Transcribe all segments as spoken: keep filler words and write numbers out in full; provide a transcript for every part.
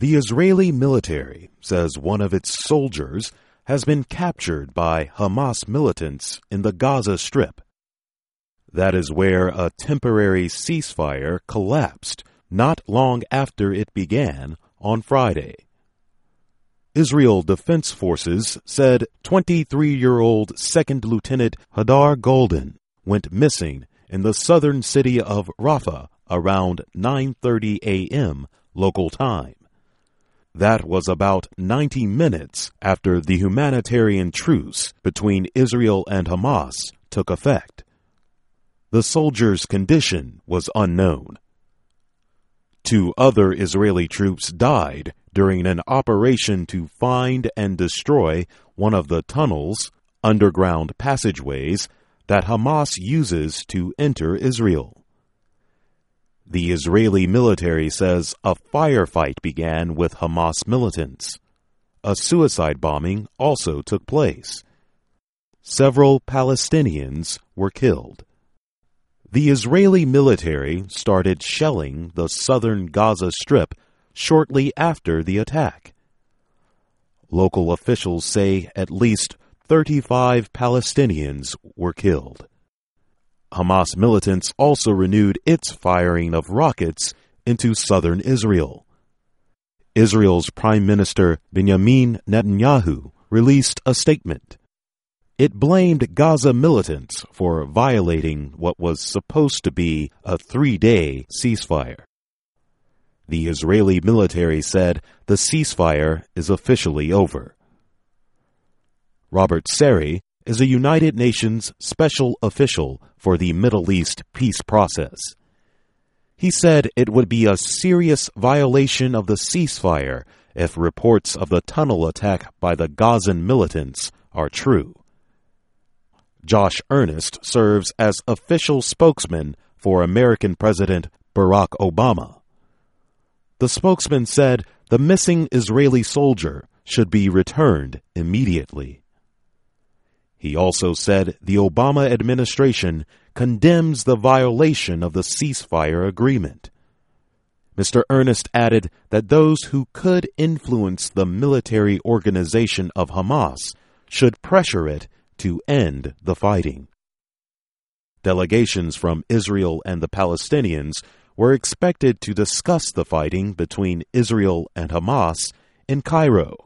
The Israeli military says one of its soldiers has been captured by Hamas militants in the Gaza Strip. That is where a temporary ceasefire collapsed not long after it began on Friday. Israel Defense Forces said twenty-three-year-old Second Lieutenant Hadar Golden went missing in the southern city of Rafah around nine thirty a.m. local time. That was about ninety minutes after the humanitarian truce between Israel and Hamas took effect. The soldier's condition was unknown. Two other Israeli troops died during an operation to find and destroy one of the tunnels, underground passageways, that Hamas uses to enter Israel. The Israeli military says a firefight began with Hamas militants. A suicide bombing also took place. Several Palestinians were killed. The Israeli military started shelling the southern Gaza Strip shortly after the attack. Local officials say at least thirty-five Palestinians were killed. Hamas militants also renewed its firing of rockets into southern Israel. Israel's Prime Minister Benjamin Netanyahu released a statement. It blamed Gaza militants for violating what was supposed to be a three-day ceasefire. The Israeli military said the ceasefire is officially over. Robert Seri is a United Nations special official for the Middle East peace process. He said it would be a serious violation of the ceasefire if reports of the tunnel attack by the Gazan militants are true. Josh Earnest serves as official spokesman for American President Barack Obama. The spokesman said the missing Israeli soldier should be returned immediately. He also said the Obama administration condemns the violation of the ceasefire agreement. Mister Earnest added that those who could influence the military organization of Hamas should pressure it to end the fighting. Delegations from Israel and the Palestinians were expected to discuss the fighting between Israel and Hamas in Cairo.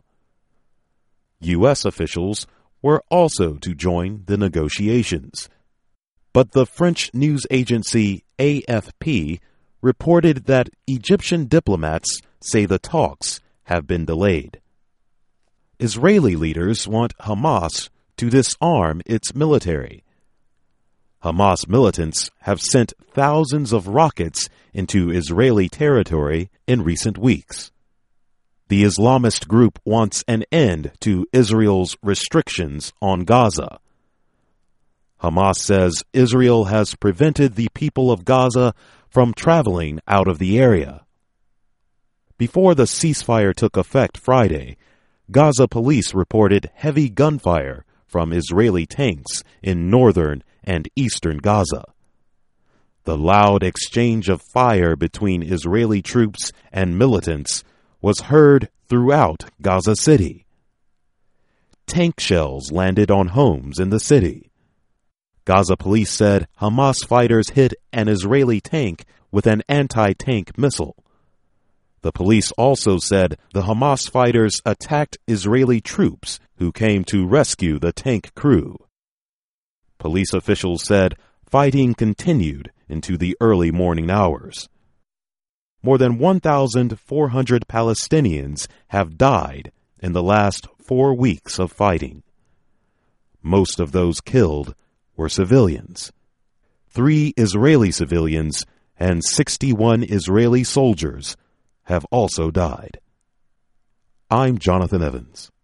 U S officials were also to join the negotiations. But the French news agency A F P reported that Egyptian diplomats say the talks have been delayed. Israeli leaders want Hamas to disarm its military. Hamas militants have sent thousands of rockets into Israeli territory in recent weeks. The Islamist group wants an end to Israel's restrictions on Gaza. Hamas says Israel has prevented the people of Gaza from traveling out of the area. Before the ceasefire took effect Friday, Gaza police reported heavy gunfire from Israeli tanks in northern and eastern Gaza. The loud exchange of fire between Israeli troops and militants was heard throughout Gaza City. Tank shells landed on homes in the city. Gaza police said Hamas fighters hit an Israeli tank with an anti-tank missile. The police also said the Hamas fighters attacked Israeli troops who came to rescue the tank crew. Police officials said fighting continued into the early morning hours. More than one thousand four hundred Palestinians have died in the last four weeks of fighting. Most of those killed were civilians. Three Israeli civilians and sixty-one Israeli soldiers have also died. I'm Jonathan Evans.